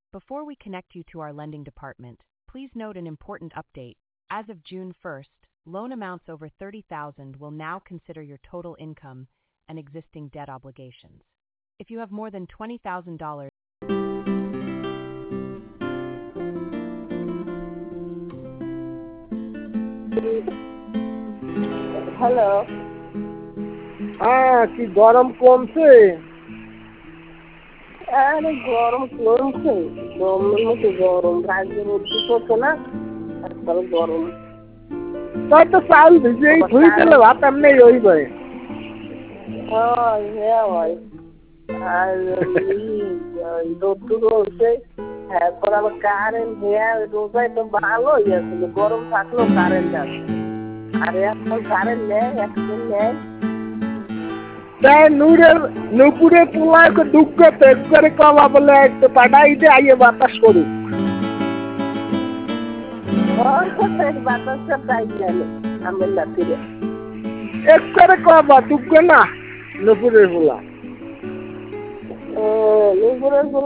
Before we connect you to our lending department, please note an important update. As of June 1st, loan amounts over $30,000 will now consider your total income and existing debt obligations. If you have more than $20,000, hello, হ্যাঁ, কি গরম কমছে? আরে গরম কমছে, গরমের মতো গরম, রাজ্যের মধ্যে পড়ছে না, আজকাল গরম। তাই তো চাল ভিজে ধুই দিলে ভাত এমনি হইবে। হ্যাঁ হয়, আর রোদ্দুর হচ্ছে, এরপর আবার কারেন্ট হ্যাঁ রোজায় তো ভালোই আসলে, গরম থাকলেও কারেন্ট আছে, আর এখন কারেন্ট নেই, একদিন নেই। তাই নুপুরে পোলাকে দুঃখ পেট করে কমা বলে একটু পাঠাইতে আইয়ে বাতাস করুক। বাতাসটা তাই জানে আমার নাতিরে এক করে কমা দুঃখ না নুপুরের পোলা। নুপুরের পোলা